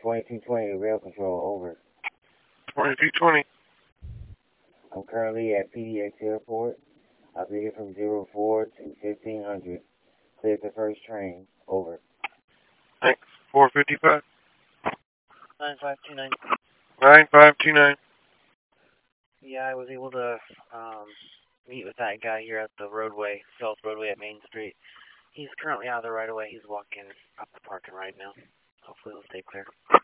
2220 rail control, over. 2220. I'm currently at PDX Airport. I'll be here from 04 to 1500. Cleared the first train, over. Thanks. 455. 9529. 9529. Yeah, I was able to meet with that guy here at the roadway, South Roadway at Main Street. He's currently out of the right of way. He's walking up the parking right now. Hopefully it'll stay clear.